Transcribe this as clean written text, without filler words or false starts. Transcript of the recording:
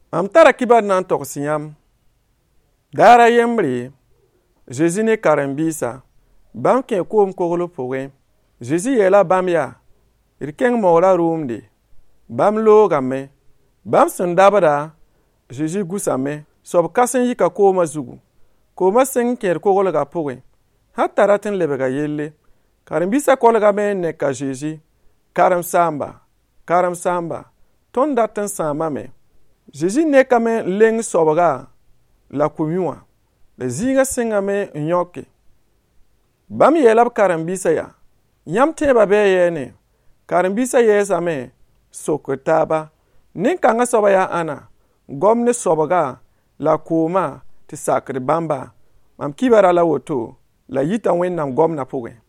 Mam tara kibar nan togsi yãmb. Daara yembre, Jésus ne karen-biisa, bãmb kẽ koom koglo pʋgẽ. Jésus yeela bãmb yaa, d kẽng mogra rʋʋmde. Bãmb loogame. Bãmb sẽn dabda, Jésus gusame. Soab kãsẽ yika koomã zugu. Koomã sẽn kẽed koglgã pʋgẽ. Sã tara tɩ n lebga yelle. Karen-biisã kolgame n neka Jésus. Karen-saamba, tõnd dat n sãamame. Jésus nekame n leng soabga la kom-yũwã. La zĩigã sẽngame n yõke. Bãmb yeela b karen-biisã yaa, yãmb tẽebã bɩ yɛɛne. Karen-biisã yɛɛsame sokd taaba. Nin-kãngã soabã yaa ãna? Gom ne soabga la koomã tɩ sakd bãmba. Mam kibara la woto la yita Wẽnnaam gomdã pʋgẽ.